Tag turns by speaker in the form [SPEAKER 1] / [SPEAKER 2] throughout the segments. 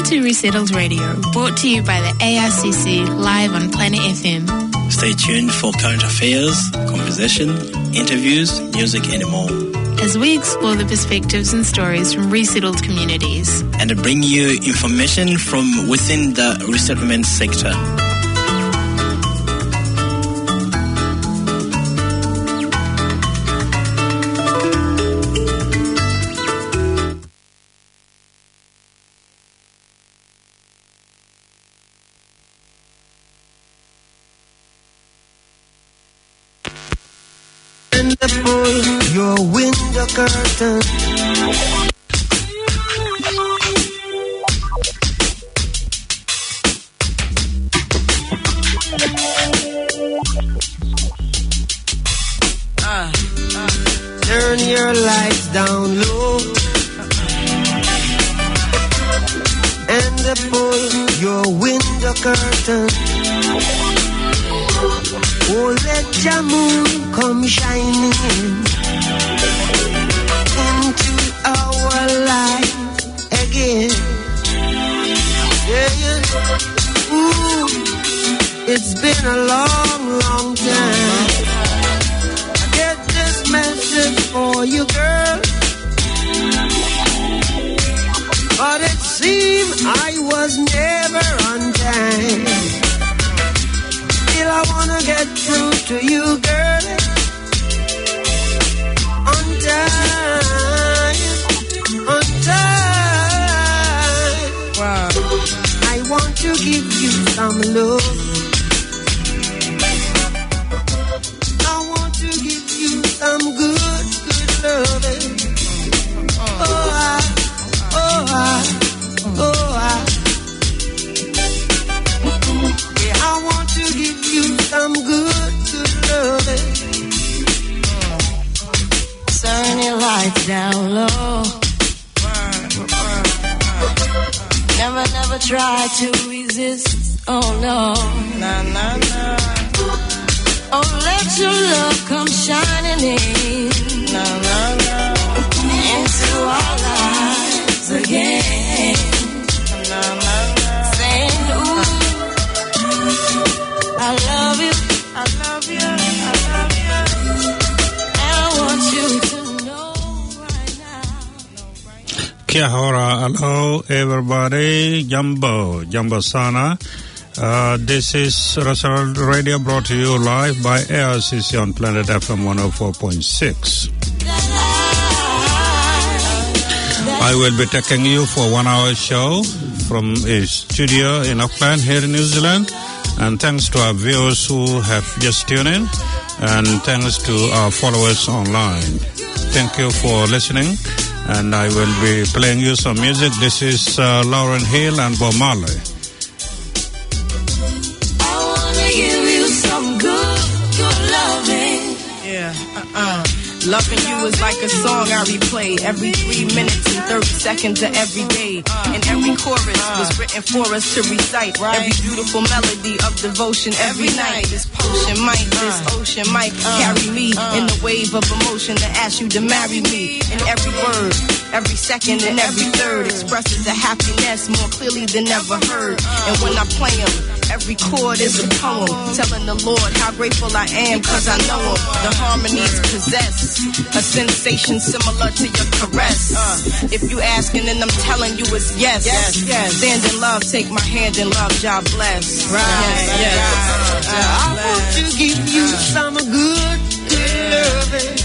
[SPEAKER 1] to Resettled Radio, brought to you by the ARCC, live on Planet FM.
[SPEAKER 2] Stay tuned for current affairs, conversation, interviews, music and more.
[SPEAKER 1] As we explore the perspectives and stories from resettled communities.
[SPEAKER 2] And bring you information from within the resettlement sector.
[SPEAKER 3] Pull your window curtain. Turn your lights down low and pull your window curtain. Oh, let your moon come shining into our life again. Yeah. Ooh, it's been a long, long time. I get this message for you, girl, but it seemed I was never on time. I wanna get through to you, girl, on time, on time. Wow. I want to give you some love. I want to give you some good, good loving. Oh, I want to give you some good, good loving.
[SPEAKER 4] Turn your lights down low. Never try to resist. Oh no. Nah. Oh, let your love come shining in. Into our lives again. Saying, ooh, I love you. And I want you to know right now.
[SPEAKER 5] Kia ora, hello everybody, Jambo Sana. This is Resettled Radio, brought to you live by ARCC on Planet FM 104.6. I will be taking you for 1 hour show from a studio in Auckland here in New Zealand. And thanks to our viewers who have just tuned in, and thanks to our followers online. Thank you for listening, and I will be playing you some music. This is Lauryn Hill and Bob Marley.
[SPEAKER 4] I wanna give you some good loving.
[SPEAKER 6] Yeah, Loving you is like a song I replay every 3 minutes and 30 seconds of every day. And every chorus was written for us to recite. Every beautiful melody of devotion every night. This potion might, this ocean might carry me in the wave of emotion to ask you to marry me. And every word, every second and every third expresses the happiness more clearly than ever heard. And when I play them, every chord is a poem telling the Lord how grateful I am cause I know him. The harmonies possess a sensation similar to your caress. If you asking and I'm telling you it's yes. Stand in love, take my hand in love, God bless. Yes.
[SPEAKER 3] I want to give you some good loving.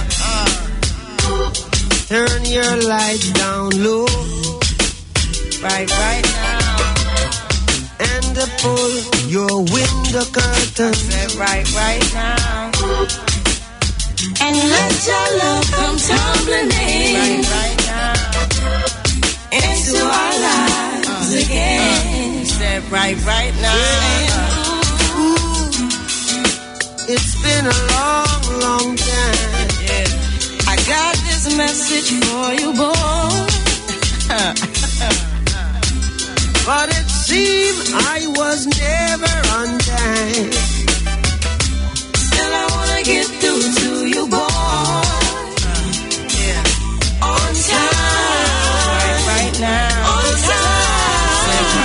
[SPEAKER 3] Turn your lights down low.
[SPEAKER 6] Right now.
[SPEAKER 3] And pull your window curtain.
[SPEAKER 6] Right now.
[SPEAKER 4] And let your love come tumbling in.
[SPEAKER 6] Right now.
[SPEAKER 4] Into our lives again.
[SPEAKER 6] Said right now.
[SPEAKER 3] Ooh, it's been a long time.
[SPEAKER 6] Yeah.
[SPEAKER 4] I got this message for you, boy.
[SPEAKER 3] But it seemed I was never on time.
[SPEAKER 4] Still I wanna get through to you, boy.
[SPEAKER 6] Yeah.
[SPEAKER 4] On time.
[SPEAKER 6] Right now.
[SPEAKER 4] On time.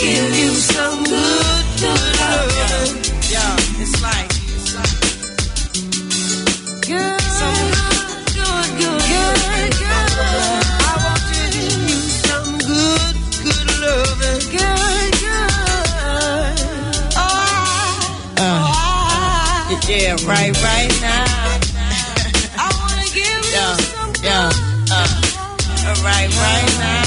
[SPEAKER 4] give you some good, good love.
[SPEAKER 6] Yeah, it's like
[SPEAKER 4] Good, some good, good, good, good.
[SPEAKER 3] I want to give you some good, good loving.
[SPEAKER 4] Good, good.
[SPEAKER 6] yeah, right now.
[SPEAKER 4] I wanna give you some good.
[SPEAKER 6] Right now.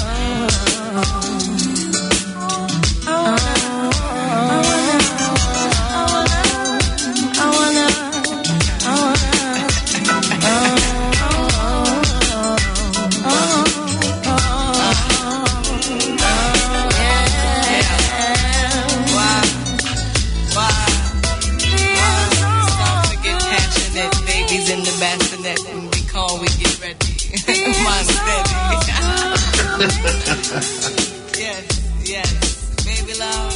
[SPEAKER 6] Yes, baby love.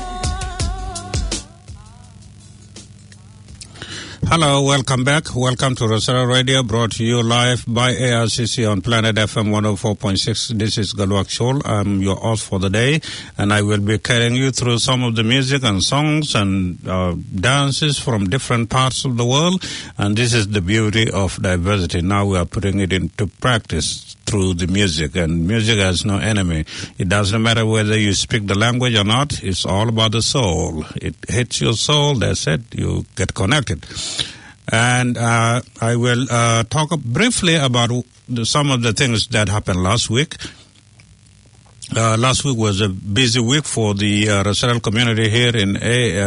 [SPEAKER 5] Hello, welcome back. Welcome to Rosetta Radio, brought to you live by ARCC on Planet FM 104.6. This is Galwak Shol. I'm your host for the day, and I will be carrying you through some of the music and songs and dances from different parts of the world. And this is the beauty of diversity. Now we are putting it into practice through the music, and music has no enemy. It doesn't matter whether you speak the language or not. It's all about the soul. It hits your soul, that's it. You get connected. And I will talk briefly about some of the things that happened last week. Last week was a busy week for the Russell community here in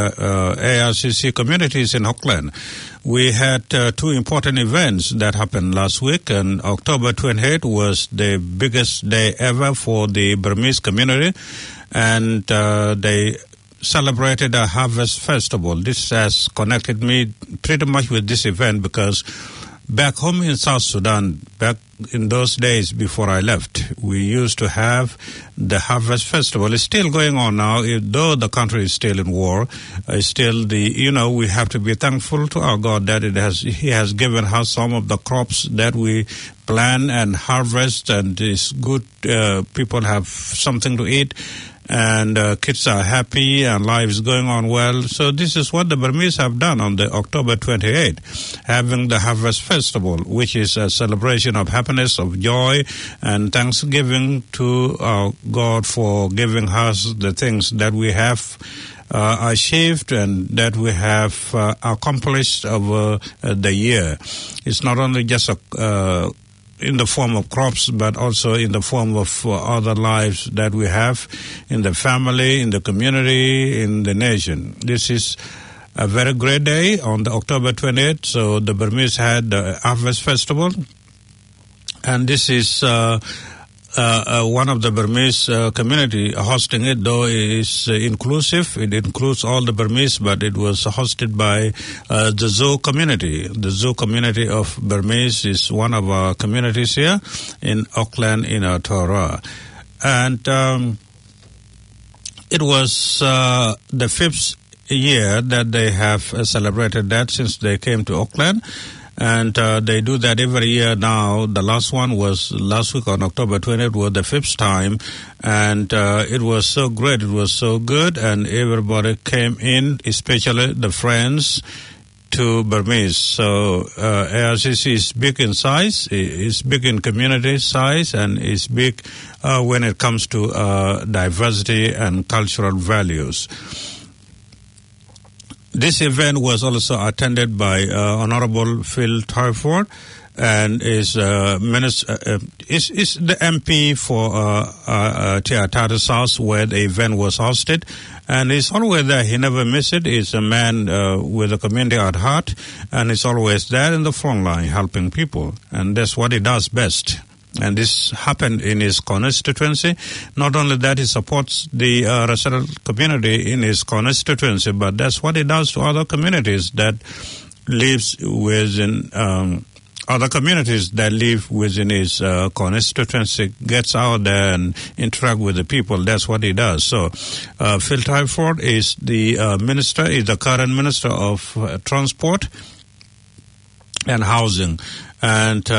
[SPEAKER 5] ARCC communities in Auckland. We had two important events that happened last week, and October 28th was the biggest day ever for the Burmese community, and they celebrated a harvest festival. This has connected me pretty much with this event because back home in South Sudan, back in those days before I left, we used to have the Harvest Festival. It's still going on now, though the country is still in war. Still, we have to be thankful to our God that He has given us some of the crops that we plant and harvest, and it's good. People have something to eat, and kids are happy, and life is going on well. So this is what the Burmese have done on the October 28th, having the Harvest Festival, which is a celebration of happiness, of joy, and thanksgiving to our God for giving us the things that we have achieved and that we have accomplished over the year. It's not only just in the form of crops, but also in the form of other lives that we have in the family, in the community, in the nation. This is a very great day on the October 28th. So the Burmese had the Harvest Festival, and this is one of the Burmese community hosting it, though it is inclusive. It includes all the Burmese, but it was hosted by the Zoo community. The Zoo community of Burmese is one of our communities here in Auckland, in Aotearoa. And it was the fifth year that they have celebrated that since they came to Auckland. And they do that every year now. The last one was last week on October 20th, was the fifth time. And it was so great. It was so good. And everybody came in, especially the friends to Burmese. So ARCC is big in size, is big in community size, and is big when it comes to diversity and cultural values. This event was also attended by Honorable Phil Twyford, and is the MP for Te Atata South, where the event was hosted. And he's always there. He never misses it. He's a man with a community at heart, and he's always there in the front line helping people. And that's what he does best. And this happened in his constituency. Not only that, he supports the Russell community in his constituency, but that's what he does to other communities that lives within other communities that live within his constituency. Gets out there and interact with the people. That's what he does. So Phil Twyford is the minister, is the current minister of transport and housing. And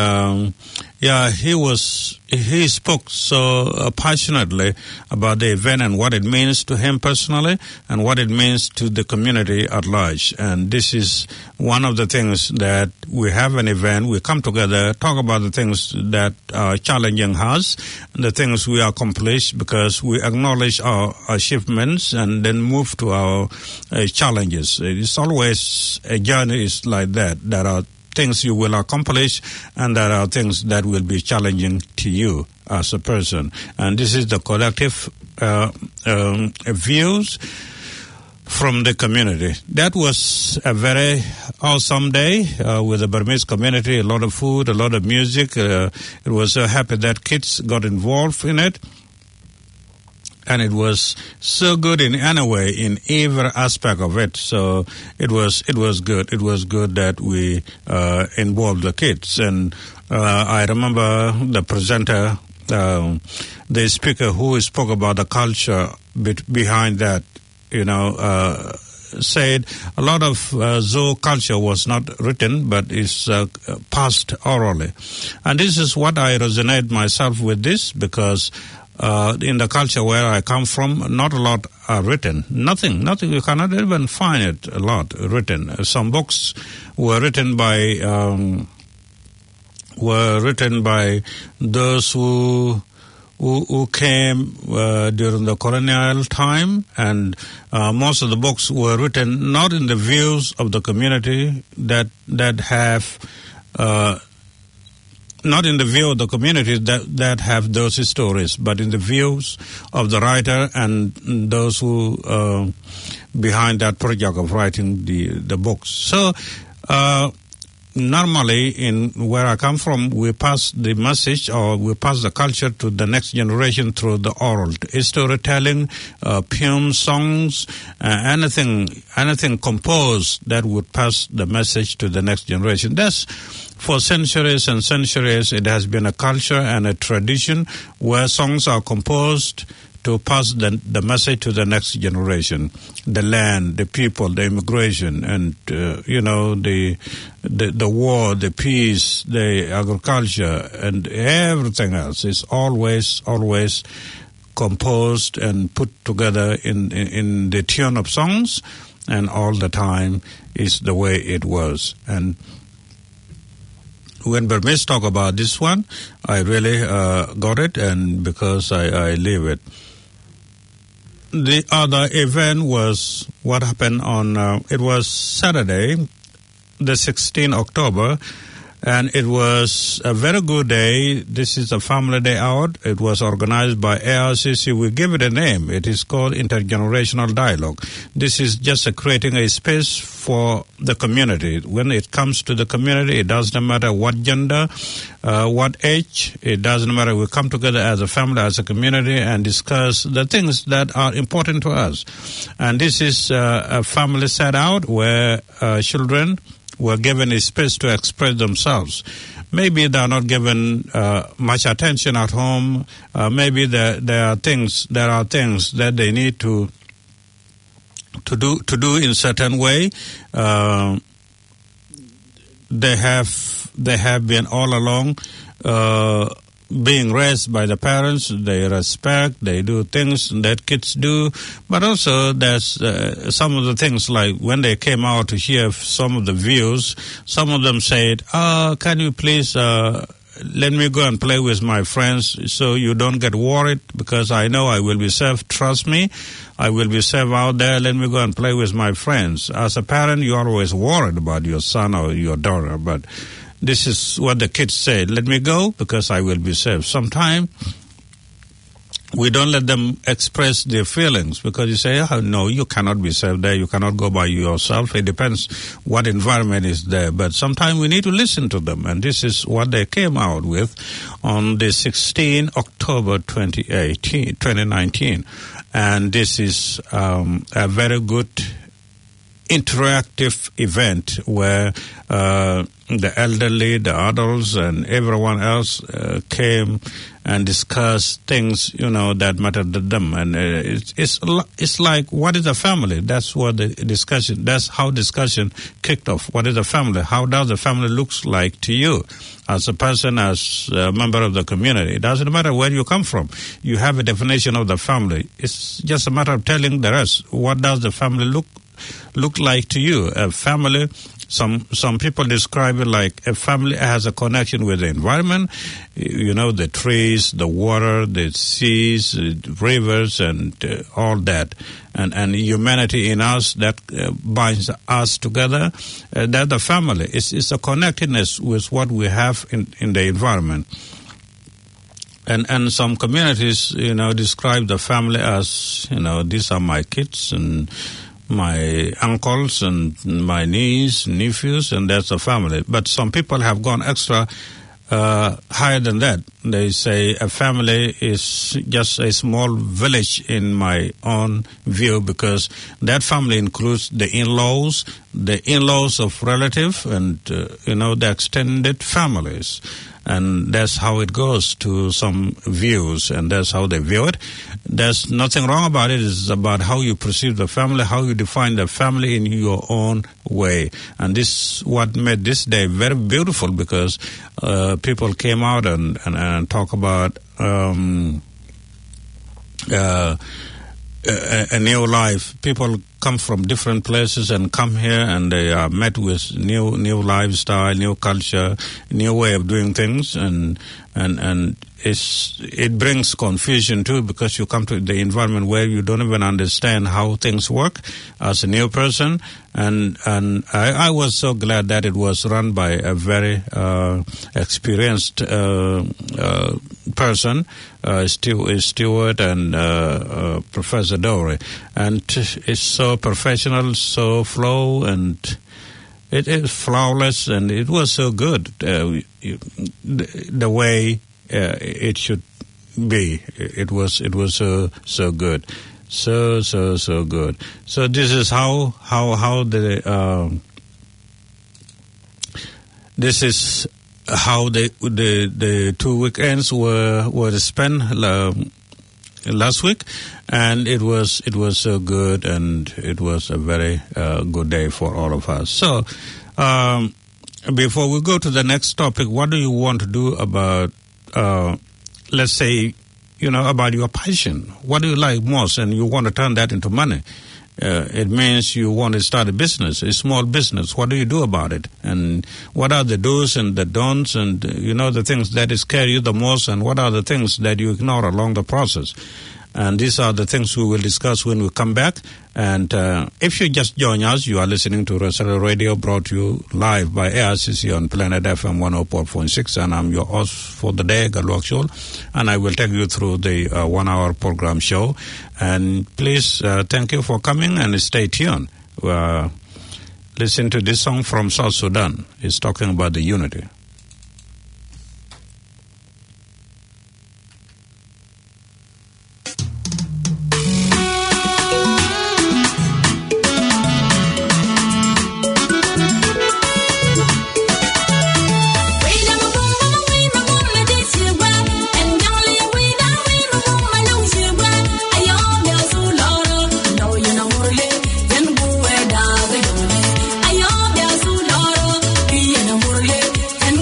[SPEAKER 5] he spoke so passionately about the event and what it means to him personally and what it means to the community at large. And this is one of the things that we have an event, we come together, talk about the things that are challenging us, the things we accomplished, because we acknowledge our achievements and then move to our challenges. It's always a journey is like that. There are things you will accomplish, and there are things that will be challenging to you as a person. And this is the collective views from the community. That was a very awesome day with the Burmese community, a lot of food, a lot of music. It was so happy that kids got involved in it. And it was so good in any way, in every aspect of it. So it was good. It was good that we involved the kids. And I remember the presenter, the speaker who spoke about the culture behind that, said a lot of Zo culture was not written, but is passed orally. And this is what I resonate myself with this, because in the culture where I come from, not a lot are written. Nothing. You cannot even find it a lot written. Some books were written by those who came during the colonial time, and most of the books were written not in the views of the community that have. Not in the view of the communities that have those stories, but in the views of the writer and those who behind that project of writing the books. So normally in where I come from, we pass the message or we pass the culture to the next generation through the oral storytelling, poems, songs, anything composed that would pass the message to the next generation. That's for centuries and centuries, it has been a culture and a tradition where songs are composed to pass the message to the next generation. The land, the people, the immigration, and the war, the peace, the agriculture, and everything else is always composed and put together in the tune of songs, and all the time is the way it was. And when Burmese talk about this one, I really got it, and because I live it. The other event was what happened on, it was Saturday, the 16th October, and it was a very good day. This is a family day out. It was organized by ARCC. We give it a name. It is called Intergenerational Dialogue. This is just creating a space for the community. When it comes to the community, it doesn't matter what gender, what age, it doesn't matter. We come together as a family, as a community, and discuss the things that are important to us. And this is a family set out where children were given a space to express themselves. Maybe they are not given much attention at home. Maybe there are things that they need to do in certain way. They have been all along being raised by the parents. They respect, they do things that kids do, but also there's some of the things like when they came out to hear some of the views, some of them said, can you please let me go and play with my friends so you don't get worried, because I know I will be safe. Trust me, I will be safe out there. Let me go and play with my friends. As a parent, you're always worried about your son or your daughter, but this is what the kids say. Let me go because I will be safe. Sometimes we don't let them express their feelings because you say, no, you cannot be safe there. You cannot go by yourself. It depends what environment is there. But sometimes we need to listen to them. And this is what they came out with on the 16th October 2019. And this is a very good interactive event where the elderly, the adults, and everyone else came and discussed things, that mattered to them. And it's like, what is a family? That's what the discussion, that's how discussion kicked off. What is a family? How does a family looks like to you as a person, as a member of the community? It doesn't matter where you come from. You have a definition of the family. It's just a matter of telling the rest. What does the family look like to you? A family, some people describe it like a family has a connection with the environment, the trees, the water, the seas, the rivers, and all that. And humanity in us that binds us together, that's the family. It's a connectedness with what we have in the environment. And some communities, describe the family as, these are my kids and my uncles and my nieces, nephews, and that's a family. But some people have gone extra higher than that. They say a family is just a small village in my own view, because that family includes the in-laws of relative, and, the extended families. And that's how it goes to some views, and that's how they view it. There's nothing wrong about it. It's about how you perceive the family, how you define the family in your own way. And this what made this day very beautiful, because people came out and talk about a new life. People come from different places and come here, and they are met with new lifestyle, new culture, new way of doing things, and it brings confusion too, because you come to the environment where you don't even understand how things work as a new person. And I was so glad that it was run by a very experienced person, Stewart and Professor Dory, and it's so professional, so flow, and it is flawless, and it was so good, the way it should be. It was so good, so good. So this is how the this is how the 2 weekends were spent last week, and it was so good, and it was a very good day for all of us. So before we go to the next topic, what do you want to do about let's say, about your passion? What do you like most, and you want to turn that into money? It means you want to start a business, a small business. What do you do about it? And what are the do's and the don'ts, and, the things that scare you the most, and what are the things that you ignore along the process? And these are the things we will discuss when we come back. And if you just join us, you are listening to Rosary Radio, brought to you live by ARCC on Planet FM 104.6. And I'm your host for the day, Galwak Shul. And I will take you through the 1 hour program show. And please, thank you for coming, and stay tuned. Listen to this song from South Sudan. It's talking about the unity.
[SPEAKER 4] And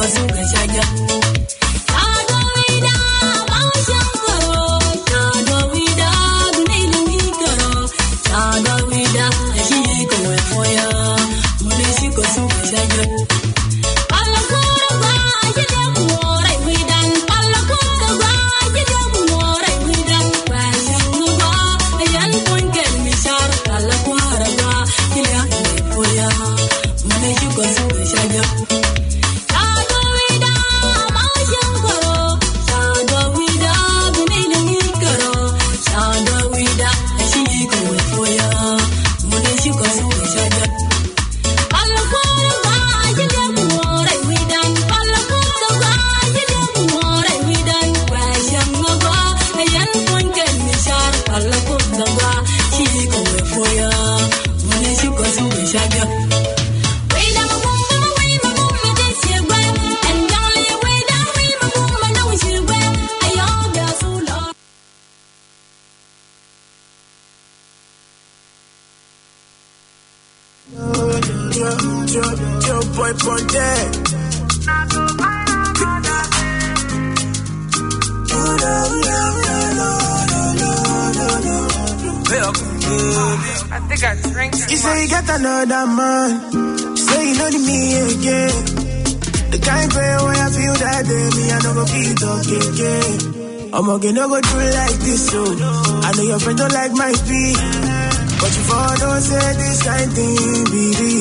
[SPEAKER 3] You say you got another man. Say you know me again. The kind of way I feel that day, me I don't go feel talking again. I'm gonna no go do it like this, so I know your friends don't like my speed, but you for don't say this kind thing, baby.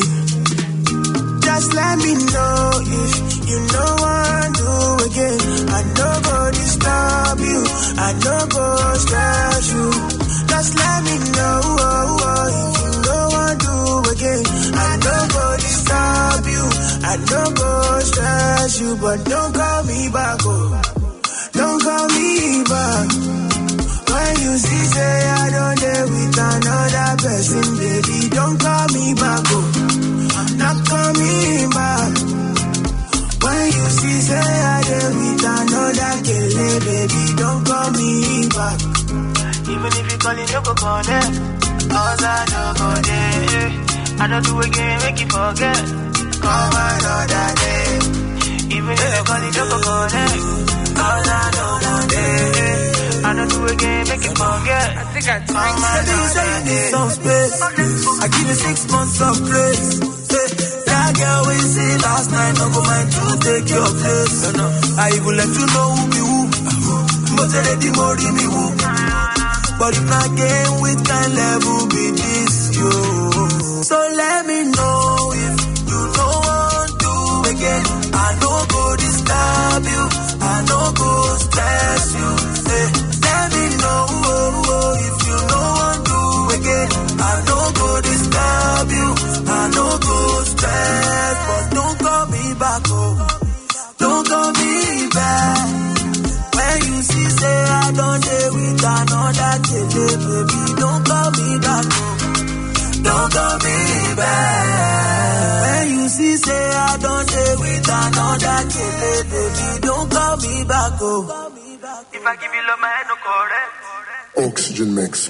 [SPEAKER 3] Just let me know if you know what to do again. I know go disturb you, I know go stress you. Just let me know if you know what to do again. I know go disturb you, I know go stress you, but don't call me back, oh. Don't call me back. When you see say I don't dare with another person, baby, don't call me back, oh. Not coming back. When you see say I dare with another kele, baby, don't call me back. Even if you call it, you go connect. Cause I don't go there. I don't do again, make you forget. Come another day. Even if you call it, you go connect. Cause I don't go there. I don't do again, make you forget. I think I drank my say you need some space. I give you 6 months of grace. That girl we see last night, no go mind to take your place. I even let you know who be who. But already more than me who. But if not game with kind level be this, yo. So let me know if you know what to do again. I know go disturb you, I know go stress you. Hey, let me know if you know what to do again. I know go disturb you, I know go stress, but don't call me back, oh. Don't call me back. When you see say I don't dare with another kele, baby, don't call me back, oh. Don't call me back. When you see say I don't dare with another kele, baby, don't call me back, oh. If I give you love, my head no correct.
[SPEAKER 7] Oxygen Mix.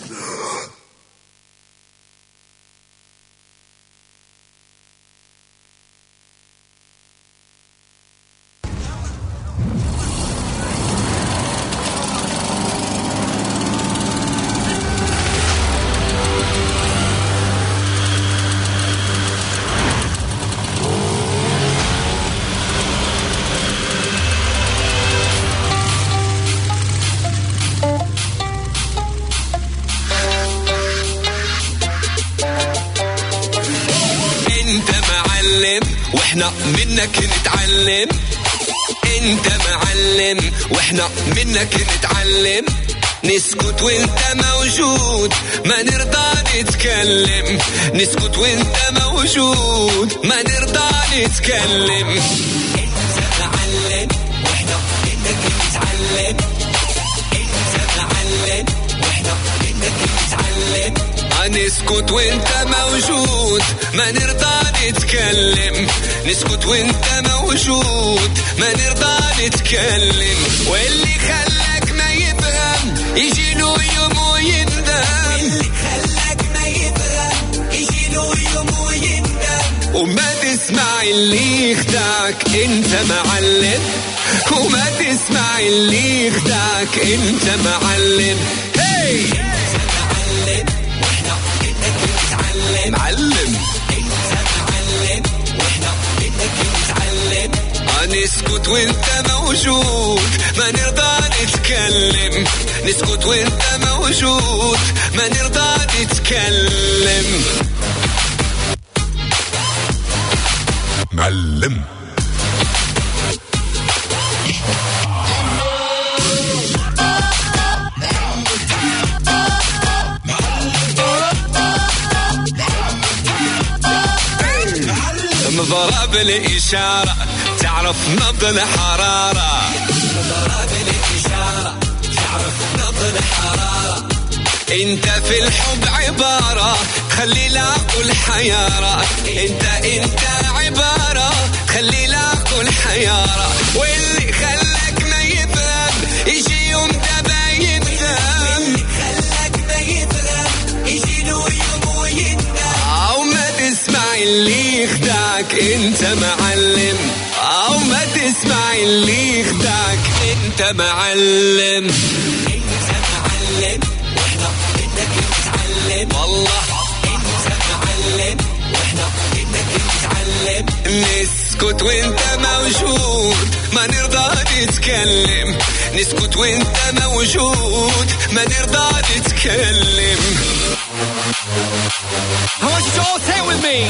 [SPEAKER 8] واحنا منك نتعلم. انت معلم واحنا منك نتعلم. نسكت وانت موجود ما نرضى نتكلم. نسكت وانت موجود ما نرضى نتكلم. انت معلم واحنا منك نتعلم. انت معلم واحنا منك نتعلم. نسكت وانت موجود ما نرضى نتكلم. نسكت وانت موجود ما نرضى نتكلم. واللي خلاك ما يفهم يجي له يوم ويندم. واللي خلاك ما يفهم يجي له يوم ويندم. وما تسمع تسمع اللي يخدعك انت معلم وما تسمع اللي يخدعك انت معلم. هاي انت معلم واحنا بدك نتعلم معلم. انت معلم واحنا بدك نتعلم. نسكت وانت موجود ما نرضى نتكلم. نسكت وانت موجود ما نرضى نتكلم.
[SPEAKER 7] معلم
[SPEAKER 8] مضرب الإشارة تعرف نبض الحرارة. مضرب الإشارة تعرف نبض الحرارة. انت في الحب عبارة خلي العقل حيارة. انت عبارة خلي العقل حيارة. واللي خلك ما يفهم يجي يوم تبا يندم. خلك ما يفهم يجي له يوم ويندم. او ما تسمع اللي يخدعك انت معلم. او ما تسمع اللي يخدعك انت معلم. انت معلم واحنا بدك نتعلم. والله انت معلم واحنا بدك نتعلم. نسكت وانت موجود ما نرضى نتكلم. نسكت وانت موجود ما نرضى نتكلم. I want you to all say it with me.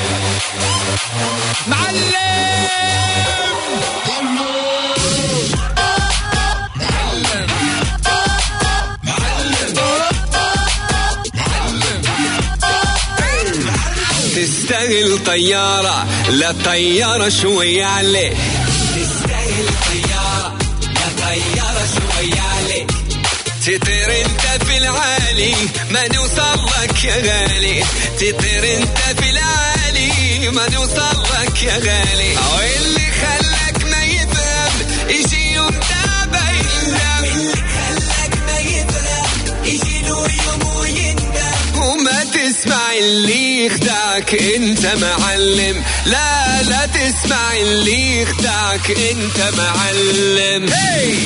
[SPEAKER 8] تستاهل طيارة لا طيارة شوية عليك. تستاهل طيارة لا طيارة شوية عليك. تطير انت في العالي ما نوصل لك يا غالي. تطير انت في العالي ما نوصل لك يا غالي. واللي خلك ما يفهم يجي يوم تابع يندم. اللي خلك ما يفهم يجي له يوم ويندم. وما تسمع اللي يخدعك انت معلم. لا تسمع اللي يخدعك انت معلم. هاي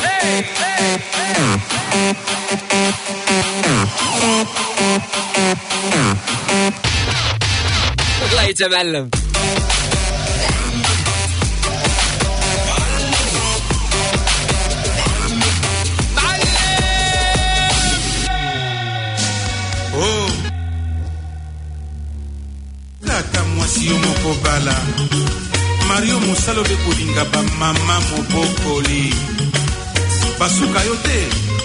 [SPEAKER 8] الله يتعلم.
[SPEAKER 9] Mwasi moko bala Mario Musalo de kolinga ba mama mobokoli basuka yote.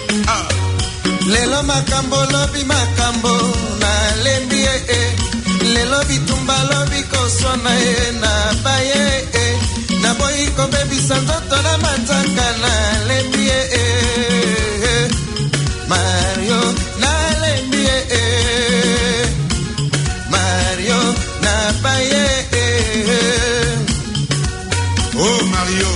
[SPEAKER 10] Lelo makambo lobi makambo na lembi lelo bitumba lobi kosona na baye na boy ko baby santo na matanga na lembi Mario na lembi Mario na baye.
[SPEAKER 9] Oh Mario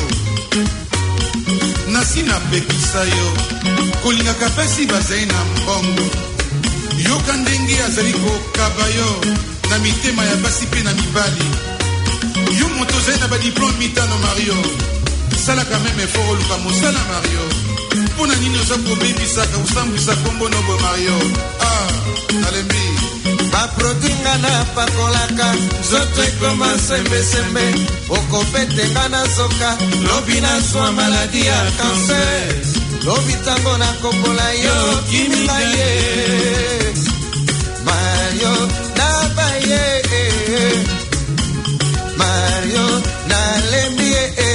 [SPEAKER 9] nasi na pekisa yo kolinga kapesi bazai na mbongo yo kandenge azali kokaba yo na mitema ya basi pe na mibali. Yo moto zai na badiplome mitano Mario salaka meme efort oluka mosala Mario. Mpona nini oza kobebisaka osambwisa kombo nobo Mario? Nalembi
[SPEAKER 10] baprodwinga na pakolaka zoto ekoma sembesembe okopetenga na zoka lobi na swa maladi ya kanser lobi tango na kopola yo kiminga ye Mario na baye Mario na lembi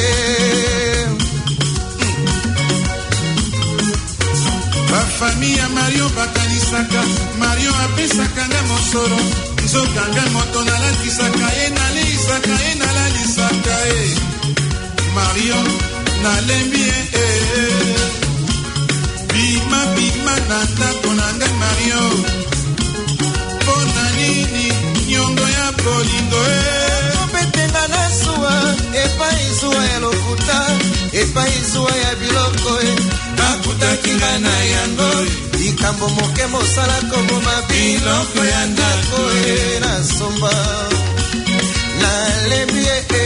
[SPEAKER 9] Famille Mario bakanisaka Mario apesaka nga mosoro nzokanga moto nalatisaka ye naleisaka ye nalalisaka ye Mario nalembi bima bima na ndako na ngai Mario mpona nini nyongo ya bolingo
[SPEAKER 10] opetenga na suwa epai zuwa ya lokuta epai zuwa ya biloko nakutaki nga na yango likambo moke mosala koboma biloko ya ndako na somba nalembi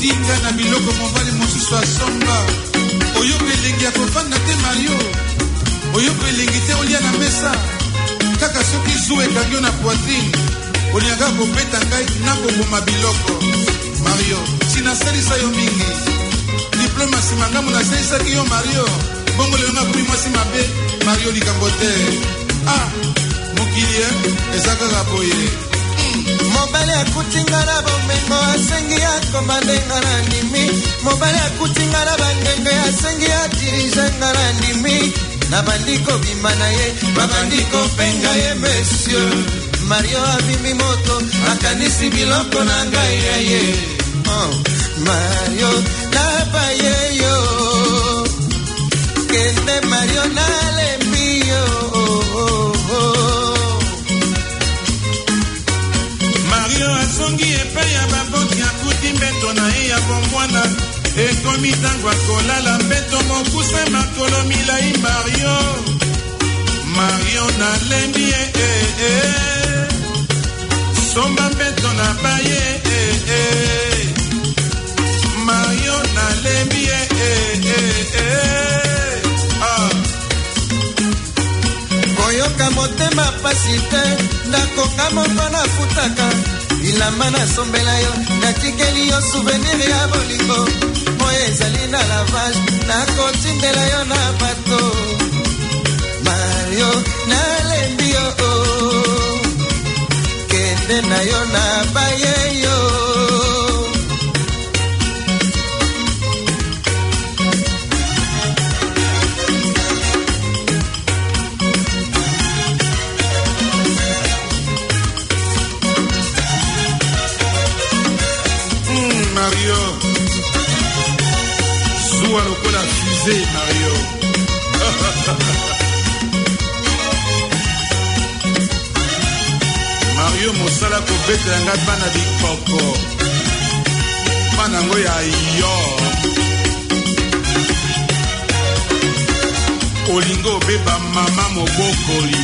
[SPEAKER 9] tinga na biloko mobali mosusu asomba oyoka elengi ya kovanda te Mario oyoka elengi te olia na mesa kaka soki zu ekangi yo na poitrine olingaka kobeta ngai nakoboma biloko Mario sinasalisa yo mingi diplome nsima ngambo nasalisaki yo Mario bongo lelo nakomi mwasi mabe Mario likambo te mokili eza kaka boye
[SPEAKER 10] mobali akutinga na bomengo asengi akoma ndenga na ndimi mobali akutinga na bangenge asengi adirigenga na ndimi na bandiko bima na ye babandiko penga ye monsieur Mario abimi moto akanisi biloko na ngai ya ye Mario nabaye yo kende Mario nalembi yo
[SPEAKER 9] Mario asongi epai ya baboti akuti mbeto na ye ya bomwana ekomi ntango akolala mbeto mokuse makolo milai Mario nalembi ye somba mbeto na baye Mario nalembi ye
[SPEAKER 10] koyoka motema pasi te ndakonga moko nafutaka bilamba nasombela yo natikeli yo souvenir ya bolingo moyo ezali na lavage nakotindela yo na bato Mario nalembi yo kende na yo na baye yo
[SPEAKER 9] Mario Zoua lokola fusée Mario Mario mosala kobetela ngai bana bikoko bana ngo ya yo olingo obeba mama mobokoli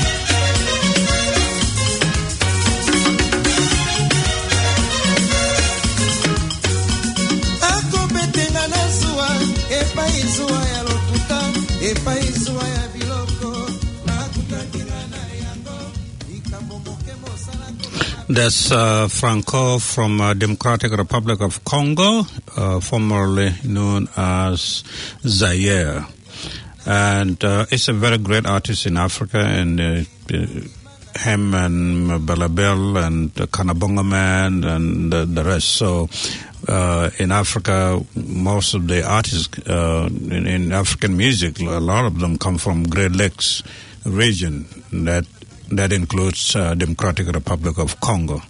[SPEAKER 5] That's Franco from Democratic Republic of Congo, formerly known as Zaire. And it's a very great artist in Africa, and him and Balabel and Kanabonga Man and the rest. So in Africa, most of the artists in African music, a lot of them come from Great Lakes region. That includes Democratic Republic of Congo,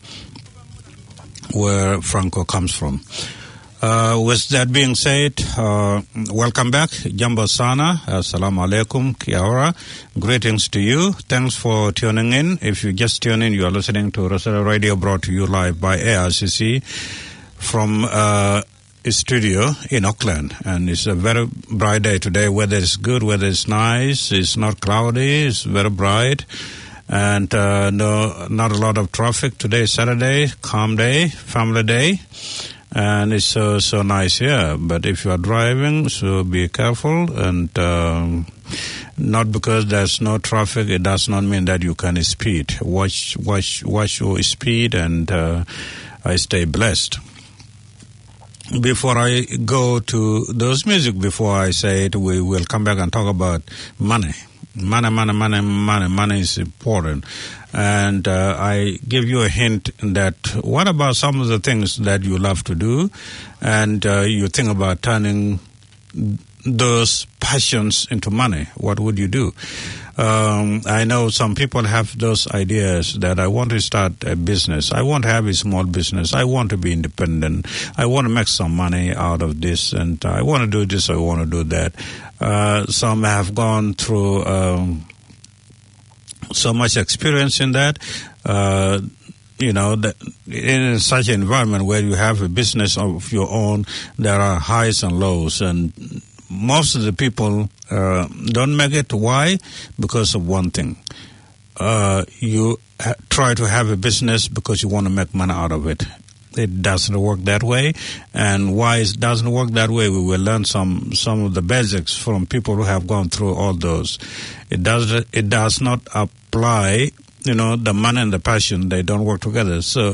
[SPEAKER 5] where Franco comes from. With that being said, welcome back. Jambo sana. Assalamu alaikum. Kia ora. Greetings to you. Thanks for tuning in. If you just tune in, you are listening to Rosetta Radio, brought to you live by ARCC from a studio in Auckland. And it's a very bright day today. Weather is good. Weather is nice. It's not cloudy. It's very bright. And no, not a lot of traffic. Today is Saturday, calm day, family day. And it's so nice here. But if you are driving, so be careful. And not because there's no traffic, it does not mean that you can speed. Watch your speed, and I stay blessed. Before I go to those music, before I say it, we will come back and talk about money. Money is important. And I give you a hint that what about some of the things that you love to do, and you think about turning those passions into money? What would you do? I know some people have those ideas that I want to start a business. I want to have a small business. I want to be independent. I want to make some money out of this, and I want to do this, I want to do that. Some have gone through so much experience in that. That in such an environment where you have a business of your own, there are highs and lows, and most of the people don't make it. Why? Because of one thing. You try to have a business because you want to make money out of it. it doesn't work that way. And why it doesn't work that way, we will learn some of the basics from people who have gone through all those. It does not apply, the money and the passion, they don't work together. So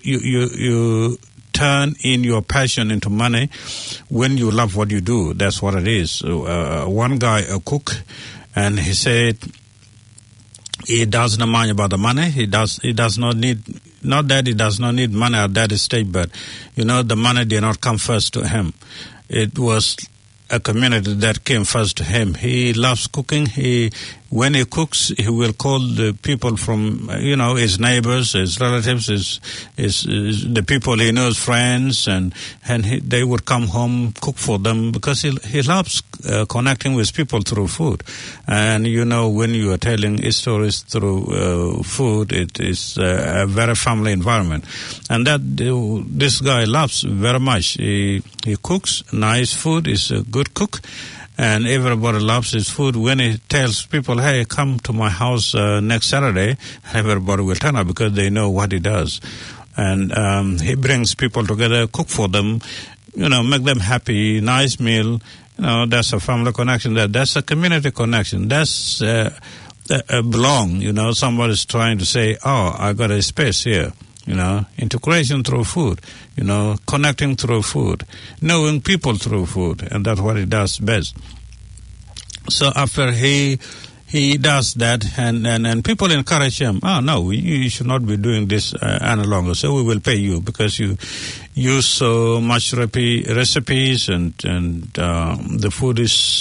[SPEAKER 5] you turn in your passion into money when you love what you do. That's what it is. One guy, a cook, and he said he doesn't mind about the money. He does not need, not that he does not need money at that stage, but the money did not come first to him. It was a community that came first to him. He loves cooking. When he cooks, he will call the people from, his neighbors, his relatives, his the people he knows, friends, and they would come home, cook for them, because he loves connecting with people through food. And when you are telling stories through food, it is a very family environment, and that this guy loves very much. He cooks nice food. He's a good cook. And everybody loves his food. When he tells people, hey, come to my house next Saturday, everybody will turn up because they know what he does. And he brings people together, cook for them, make them happy, nice meal. That's a family connection. That's a community connection. That's belong. Somebody's trying to say, oh, I got a space here. Integration through food, connecting through food, knowing people through food, and that's what he does best. So after he does that, and people encourage him, oh, no, you should not be doing this any longer, so we will pay you because you use so much recipes, and the food is...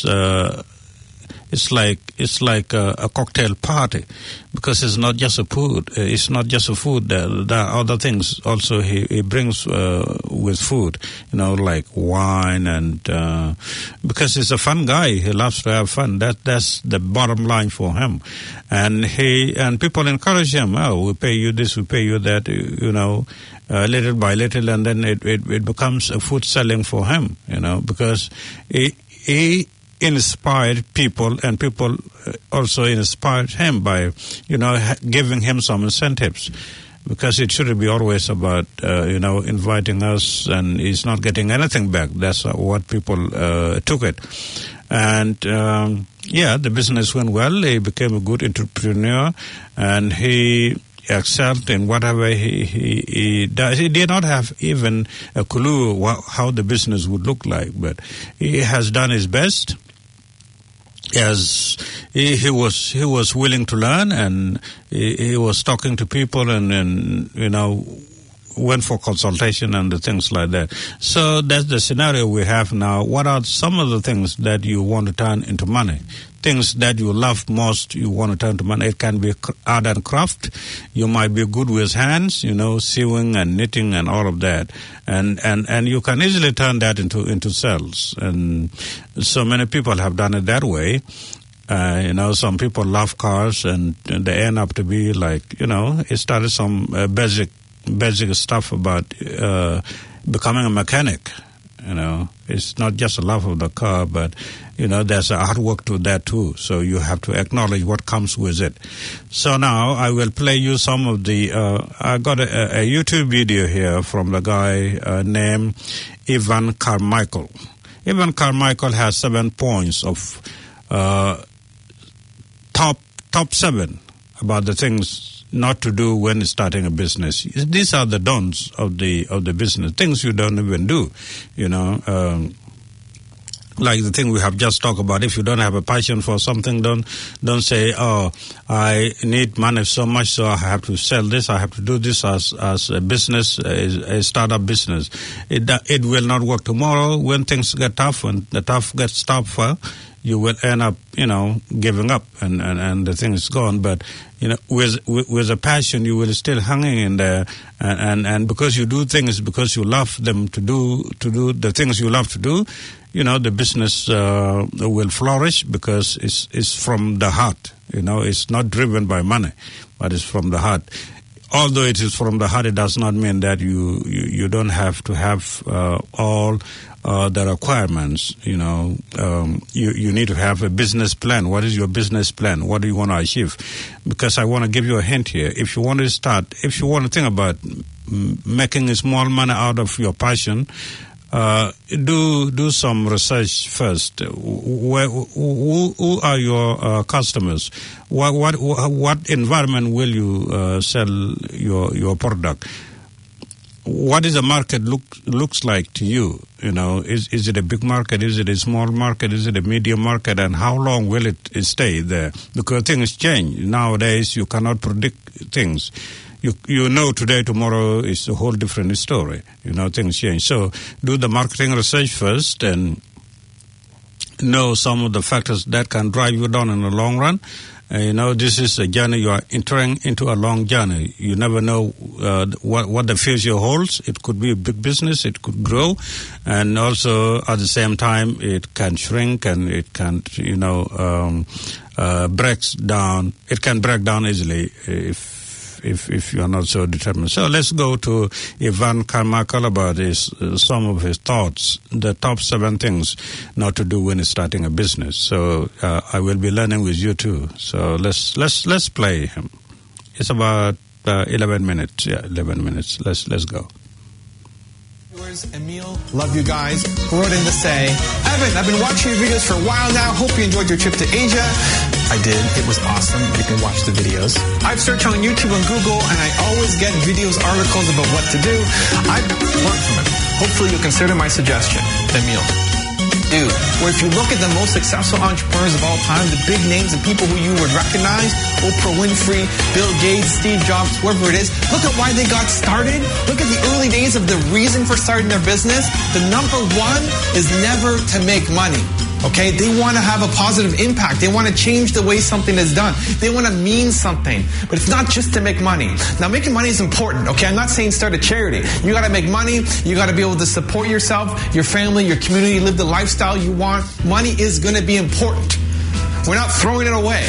[SPEAKER 5] It's like a cocktail party, because it's not just a food. It's not just a food. There are other things also he brings with food, like wine, and because he's a fun guy, he loves to have fun. That's the bottom line for him, and people encourage him. Oh, we pay you this, we pay you that, little by little, and then it becomes a food selling for him, because he inspired people, and people also inspired him by, giving him some incentives, because it shouldn't be always about, inviting us and he's not getting anything back. That's what people took it. And, the business went well. He became a good entrepreneur, and he excelled in whatever he does. He did not have even a clue how the business would look like, but he has done his best. Yes, he was willing to learn, and he was talking to people, and went for consultation and the things like that. So that's the scenario we have now. What are some of the things that you want to turn into money? Things that you love most, you want to turn to money. It can be art and craft. You might be good with hands, sewing and knitting and all of that. And you can easily turn that into sales. And so many people have done it that way. Some people love cars, and they end up to be like, it started some basic stuff about becoming a mechanic. It's not just a love of the car, but, there's a hard work to that too. So you have to acknowledge what comes with it. So now I will play you some of the, I got a YouTube video here from the guy named Evan Carmichael. Evan Carmichael has 7 points of top 7 about the things not to do when starting a business. These are the don'ts of the business, things you don't even do, like the thing we have just talked about. If you don't have a passion for something, don't say, oh, I need money so much, so I have to sell this, I have to do this as a business, a startup business. It will not work tomorrow. When things get tough, when the tough gets tougher, you will end up, giving up, and the thing is gone. But, with a passion, you will still hanging in there, and because you do things because you love them to do the things you love to do, the business will flourish, because it's from the heart. It's not driven by money, but it's from the heart. although it is from the heart, it does not mean that you don't have to have all the requirements. You know, you need to have a business plan. What is your business plan? What do you want to achieve? Because I want to give you a hint here. If you want to think about making a small money out of your passion, do some research first. Who are your customers? What environment will you sell your product? What is the market looks like to you? You know, is it a big market? Is it a small market? Is it a medium market? And how long will it stay there? Because things change nowadays. You cannot predict things. You know today, tomorrow is a whole different story. You know, things change. So do the marketing research first and know some of the factors that can drive you down in the long run. You know, this is a journey. You are entering into a long journey. You never know what the future holds. It could be a big business. It could grow. And also, at the same time, it can shrink and it can, breaks down. It can break down easily if you are not so determined. So let's go to Ivan Carmichael about some of his thoughts, the top 7 things not to do when starting a business. So I will be learning with you too. So let's play him. It's about 11 minutes. Yeah, 11 minutes. Let's go.
[SPEAKER 7] Emil, love you guys, who wrote in to say, Evan, I've been watching your videos for a while now. Hope you enjoyed your trip to Asia. I did. It was awesome. You can watch the videos. I've searched on YouTube and Google, and I always get videos, articles about what to do. I've learned from it. Hopefully you'll consider my suggestion. Emil. Dude, where if you look at the most successful entrepreneurs of all time, the big names and people who you would recognize, Oprah Winfrey, Bill Gates, Steve Jobs, whoever it is, look at why they got started. Look at the early days of the reason for starting their business. The number one is never to make money. Okay, they want to have a positive impact. They want to change the way something is done. They want to mean something. But it's not just to make money. Now, making money is important, okay? I'm not saying start a charity. You got to make money. You got to be able to support yourself, your family, your community, live the lifestyle you want. Money is going to be important. We're not throwing it away.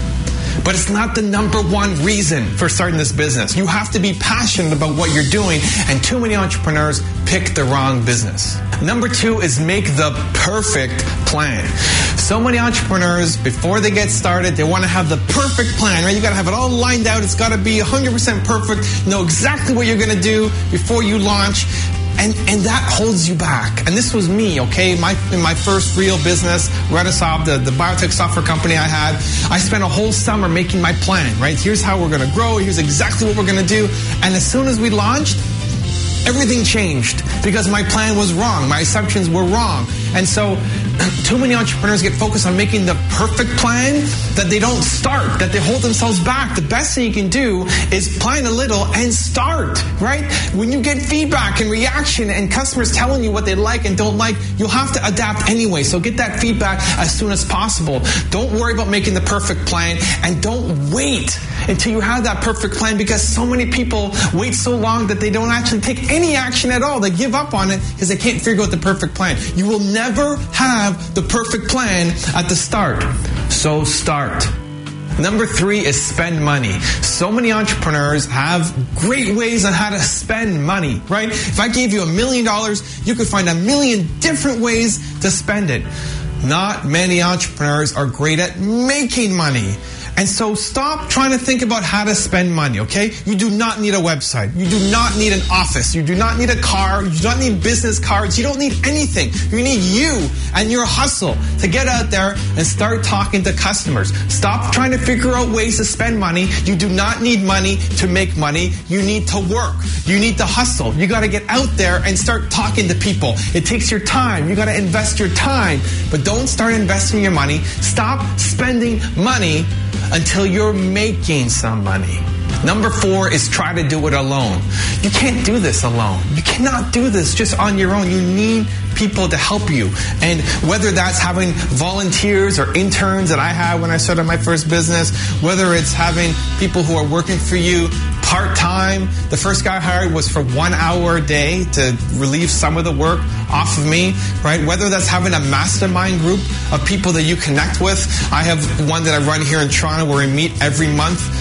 [SPEAKER 7] But it's not the number one reason for starting this business. You have to be passionate about what you're doing, and too many entrepreneurs pick the wrong business. Number 2 is make the perfect plan. So many entrepreneurs, before they get started, they want to have the perfect plan, right? You got to have it all lined out. It's got to be 100% perfect. Know exactly what you're going to do before you launch. And that holds you back. And this was me, okay? In my first real business, Redisoft, the biotech software company I had, I spent a whole summer making my plan, right? Here's how we're going to grow. Here's exactly what we're going to do. And as soon as we launched, everything changed because my plan was wrong. My assumptions were wrong. And so too many entrepreneurs get focused on making the perfect plan that they don't start, that they hold themselves back. The best thing you can do is plan a little and start, right? When you get feedback and reaction and customers telling you what they like and don't like, you'll have to adapt anyway. So get that feedback as soon as possible. Don't worry about making the perfect plan, and don't wait until you have that perfect plan, because so many people wait so long that they don't actually take any action at all. They give up on it because they can't figure out the perfect plan. You will never have the perfect plan at the start. So start. Number 3 is spend money. So many entrepreneurs have great ways on how to spend money, right? If I gave you $1 million, you could find 1 million different ways to spend it. Not many entrepreneurs are great at making money. And so stop trying to think about how to spend money, okay? You do not need a website. You do not need an office. You do not need a car. You do not need business cards. You don't need anything. You need you and your hustle to get out there and start talking to customers. Stop trying to figure out ways to spend money. You do not need money to make money. You need to work. You need to hustle. You got to get out there and start talking to people. It takes your time. You got to invest your time. But don't start investing your money. Stop spending money until you're making some money. Number 4 is try to do it alone. You can't do this alone. You cannot do this just on your own. You need people to help you. And whether that's having volunteers or interns that I had when I started my first business, whether it's having people who are working for you part-time. The first guy I hired was for 1 hour a day to relieve some of the work off of me, right? Whether that's having a mastermind group of people that you connect with. I have one that I run here in Toronto where we meet every month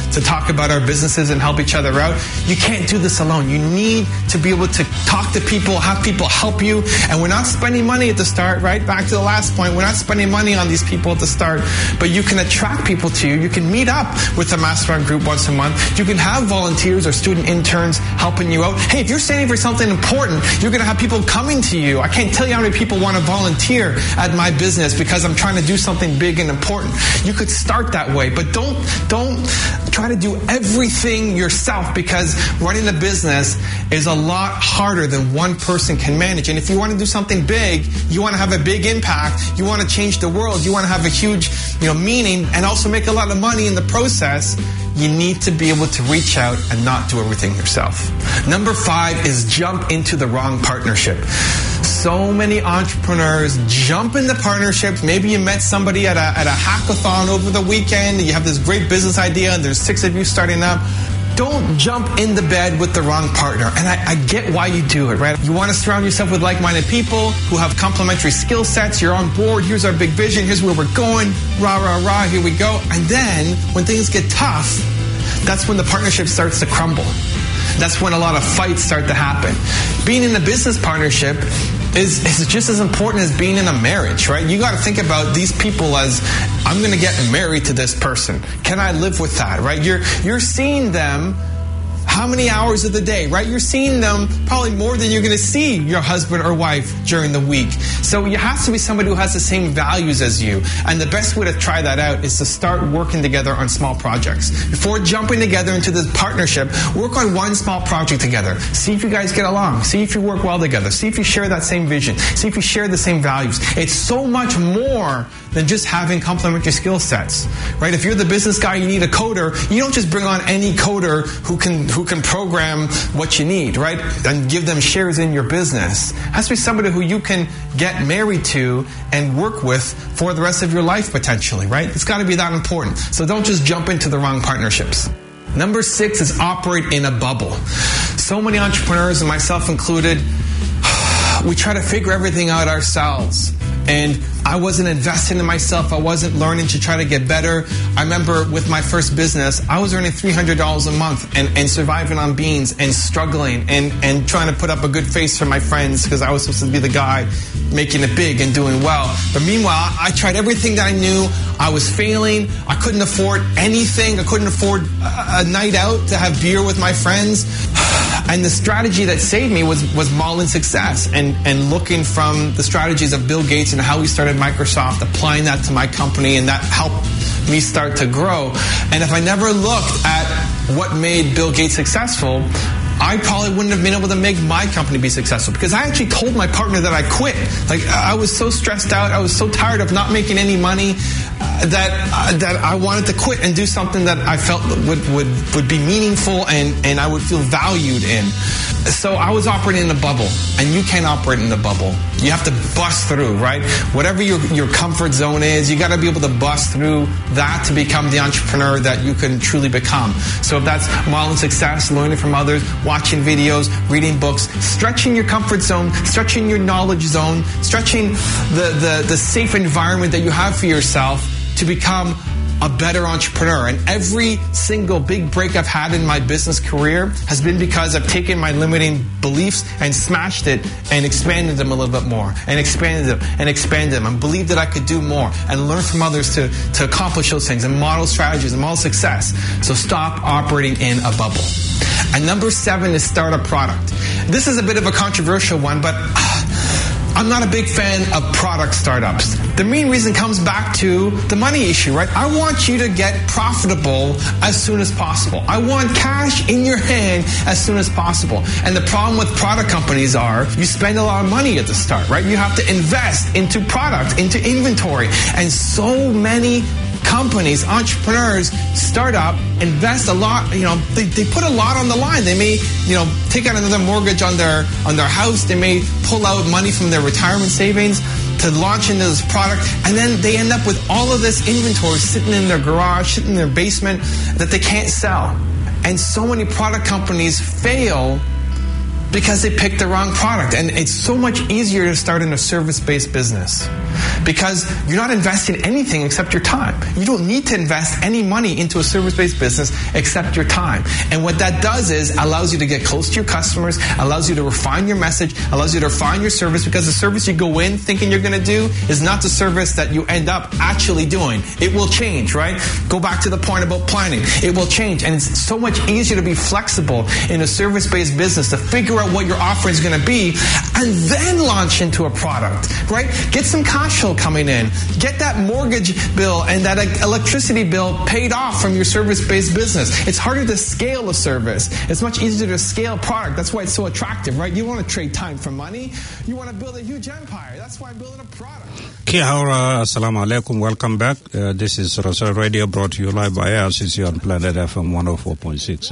[SPEAKER 7] to talk about our businesses and help each other out. You can't do this alone. You need to be able to talk to people, have people help you. And we're not spending money at the start, right? Back to the last point. We're not spending money on these people at the start, but you can attract people to you. You can meet up with the mastermind group once a month. You can have volunteers or student interns helping you out. Hey, if you're standing for something important, you're going to have people coming to you. I can't tell you how many people want to volunteer at my business because I'm trying to do something big and important. You could start that way, but don't try to do everything yourself, because running a business is a lot harder than one person can manage. And if you want to do something big, you want to have a big impact, you want to change the world, you want to have a huge, meaning, and also make a lot of money in the process, you need to be able to reach out and not do everything yourself. Number 5 is jump into the wrong partnership. So many entrepreneurs jump into partnerships. Maybe you met somebody at a hackathon over the weekend. You have this great business idea and there's 6 of you starting up. Don't jump in the bed with the wrong partner. And I get why you do it, right? You want to surround yourself with like-minded people who have complementary skill sets. You're on board. Here's our big vision. Here's where we're going. Rah, rah, rah. Here we go. And then when things get tough, that's when the partnership starts to crumble. That's when a lot of fights start to happen. Being in a business partnership is just as important as being in a marriage, right? You got to think about these people as, I'm going to get married to this person. Can I live with that, right? You're seeing them how many hours of the day, right? You're seeing them probably more than you're going to see your husband or wife during the week. So you have to be somebody who has the same values as you. And the best way to try that out is to start working together on small projects. Before jumping together into this partnership, work on one small project together. See if you guys get along. See if you work well together. See if you share that same vision. See if you share the same values. It's so much more than just having complementary skill sets, right? If you're the business guy, you need a coder. You don't just bring on any coder who can program what you need, right? And give them shares in your business. It has to be somebody who you can get married to and work with for the rest of your life potentially, right? It's got to be that important. So don't just jump into the wrong partnerships. Number 6 is operate in a bubble. So many entrepreneurs, and myself included, we try to figure everything out ourselves. And I wasn't investing in myself. I wasn't learning to try to get better. I remember with my first business, I was earning $300 a month and surviving on beans and struggling and trying to put up a good face for my friends because I was supposed to be the guy making it big and doing well. But meanwhile, I tried everything that I knew. I was failing. I couldn't afford anything. I couldn't afford a night out to have beer with my friends. And the strategy that saved me was Mullen Success and looking from the strategies of Bill Gates and how he started Microsoft, applying that to my company, and that helped me start to grow. And if I never looked at what made Bill Gates successful, I probably wouldn't have been able to make my company be successful, because I actually told my partner that I quit. Like, I was so stressed out. I was so tired of not making any money that I wanted to quit and do something that I felt would be meaningful and I would feel valued in. So I was operating in a bubble, and you can't operate in a bubble. You have to bust through, right? Whatever your comfort zone is, you got to be able to bust through that to become the entrepreneur that you can truly become. So if that's Mullen Success, learning from others, watching videos, reading books, stretching your comfort zone, stretching your knowledge zone, stretching the safe environment that you have for yourself to become a better entrepreneur. And every single big break I've had in my business career has been because I've taken my limiting beliefs and smashed it and expanded them a little bit more and expanded them and believed that I could do more and learn from others to accomplish those things and model strategies and model success. So stop operating in a bubble. And number 7 is start a product. This is a bit of a controversial one, but I'm not a big fan of product startups. The main reason comes back to the money issue, right? I want you to get profitable as soon as possible. I want cash in your hand as soon as possible. And the problem with product companies are you spend a lot of money at the start, right? You have to invest into product, into inventory. And so many companies, entrepreneurs, start up, invest a lot, they put a lot on the line. They may, take out another mortgage on their house. They may pull out money from their retirement savings to launch into this product, and then they end up with all of this inventory sitting in their garage, sitting in their basement that they can't sell. And so many product companies fail because they picked the wrong product. And it's so much easier to start in a service-based business because you're not investing anything except your time. You don't need to invest any money into a service-based business except your time. And what that does is allows you to get close to your customers, allows you to refine your message, allows you to refine your service, because the service you go in thinking you're going to do is not the service that you end up actually doing. It will change, right? Go back to the point about planning. It will change. And it's so much easier to be flexible in a service-based business to figure out what your offering is going to be and then launch into a product, right? Get some cash flow coming in. Get that mortgage bill and that electricity bill paid off from your service-based business. It's harder to scale a service. It's much easier to scale a product. That's why it's so attractive, right? You want to trade time for money. You want to build a huge empire. That's why I'm building a product.
[SPEAKER 5] Kia ora, assalamu alaikum. Welcome back. This is Rosal Radio, brought to you live by ARCC on Planet FM 104.6.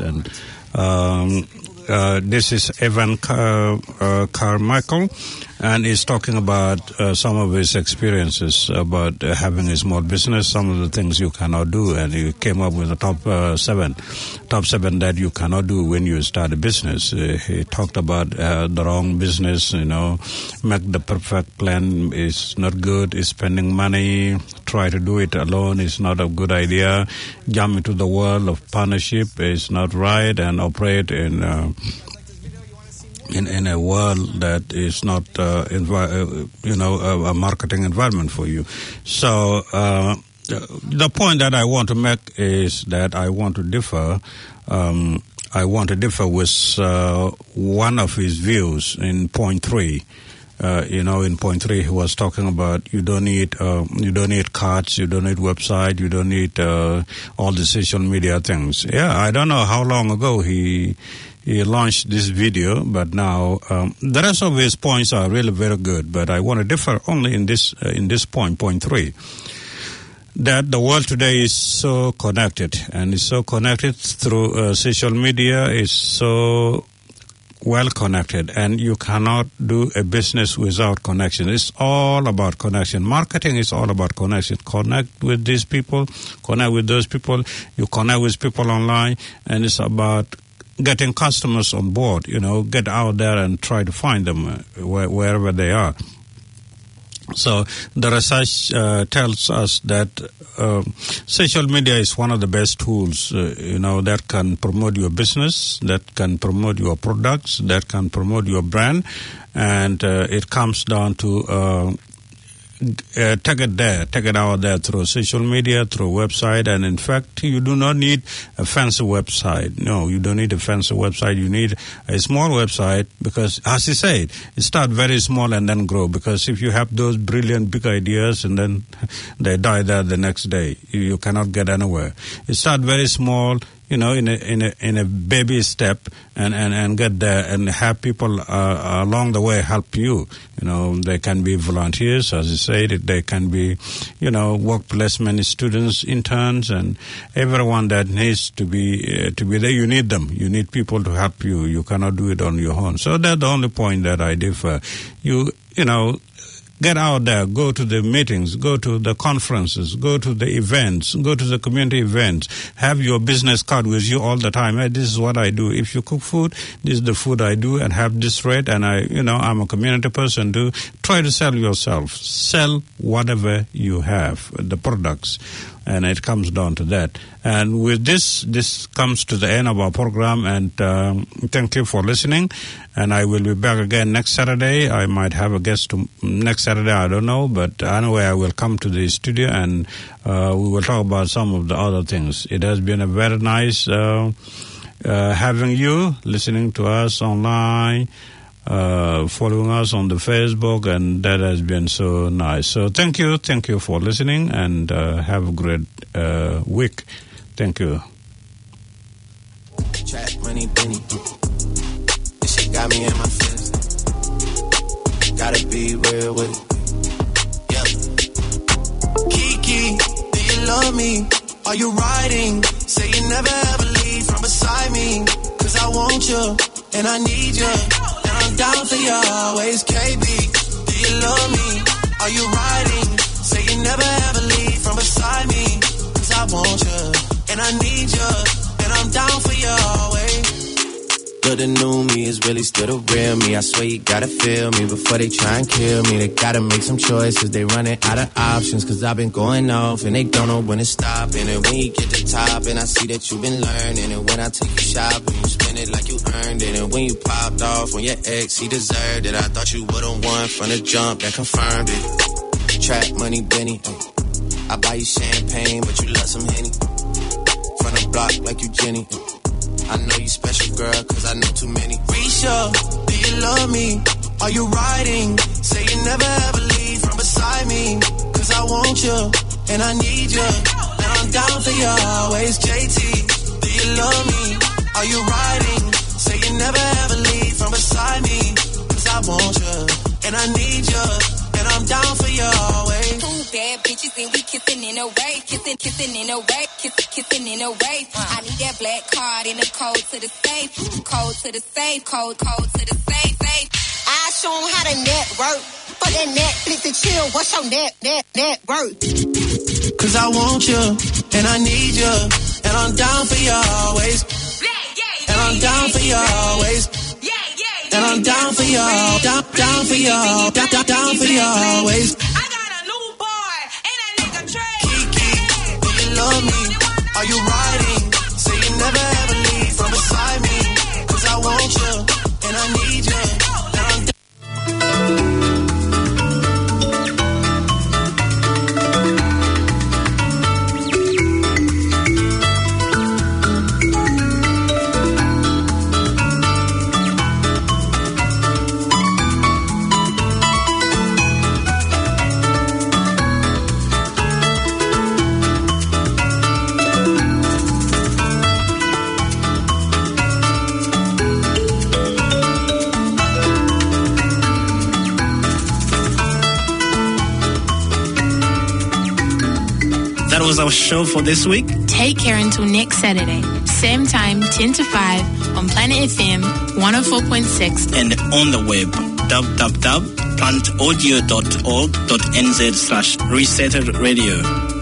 [SPEAKER 5] And this is Evan Carmichael, and he's talking about some of his experiences about having a small business, some of the things you cannot do, and he came up with the top seven that you cannot do when you start a business. He talked about the wrong business, make the perfect plan is not good, is spending money, try to do it alone is not a good idea, jump into the world of partnership is not right, and operate in a world that is not a marketing environment for you. So the point that I want to make is that I want to differ with one of his views in point 3. In point 3, he was talking about you don't need cards, you don't need website, you don't need all the social media things. Yeah, I don't know how long ago he launched this video, but now the rest of his points are really very good. But I want to differ only in this point 3. That the world today is so connected, and is so connected through social media, is so well connected, and you cannot do a business without connection. It's all about connection. Marketing is all about connection. Connect with these people, connect with those people, you connect with people online, and it's about getting customers on board, get out there and try to find them wherever they are. So the research tells us that social media is one of the best tools, that can promote your business, that can promote your products, that can promote your brand, and it comes down to take it out there through social media, through website, and in fact, you do not need a fancy website. No, you don't need a fancy website. You need a small website because, as he said, it start very small and then grow. Because if you have those brilliant big ideas and then they die there the next day, you cannot get anywhere. It start very small, in a baby step, and get there and have people along the way help you. They can be volunteers, as you said. They can be, work placement students, interns, and everyone that needs to be there. You need them. You need people to help you. You cannot do it on your own. So that's the only point that I differ. Get out there, go to the meetings, go to the conferences, go to the events, go to the community events. Have your business card with you all the time. Hey, this is what I do. If you cook food, this is the food I do, and have this rate. And I'm a community person too. Try to sell yourself. Sell whatever you have, the products. And it comes down to that. And with this comes to the end of our program, and thank you for listening. And I will be back again next Saturday. I might have a guest next Saturday, I don't know. But anyway, I will come to the studio, and we will talk about some of the other things. It has been a very nice having you, listening to us online, following us on the Facebook, and that has been so nice. So thank you for listening, and have a great week. Thank you.
[SPEAKER 11] Trap money, penny. This shit got me in my feelings. Gotta be real with it. Yeah. Kiki, do you love me? Are you riding? Say you never ever leave from beside me. 'Cause I want you and I need you. I'm down for you always, KB. Do you love me? Are you riding? Say you never ever leave from beside me. 'Cause I want you, and I need you, and I'm down for you always. but the new me is really still the real me. I swear you gotta feel me before they try and kill me. They gotta make some choices, they running out of options. Cause I've been going off and they don't know when to stop. And when you get to the top and I see that you've been learning. And when I take you shopping, you spend it like you earned it. And when you popped off on your ex, he deserved it. I thought you would've won from the jump, that confirmed it. Trap money, Benny, I buy you champagne, but you love some Henny. From the block like you Jenny. I know you special, girl, cause I know too many.
[SPEAKER 3] Risha, do you love me? Are you riding? Say you never ever leave from beside me. Cause I want you, and I need you. And I'm down for you always, JT. Do you love me? Are you riding? Say you never ever leave from beside me. Cause I want you, and I need you. And I'm down for you always.
[SPEAKER 12] Two bad bitches and we kissing in a way. Kissing in a way. Kissing in a way. I need that black card and the code to the safe. Code to the safe. Code to the safe.
[SPEAKER 13] I show them how to network. For that Netflix and chill. What's your net worth?
[SPEAKER 3] Cause I want you, and I need you. And I'm down for you always. And I'm down for you always. And I'm down for y'all, down for y'all, down for y'all always.
[SPEAKER 12] I got a new boy, and that nigga Trey.
[SPEAKER 3] Kiki, do you love me? Are you riding? Say you never ever leave from beside me. Cause I want you, and I need you. And I'm
[SPEAKER 2] That was our show for this week.
[SPEAKER 1] Take care until next Saturday. Same time, 10 to 5 on Planet FM 104.6.
[SPEAKER 2] And on the web, www.planetaudio.org.nz/resettedradio.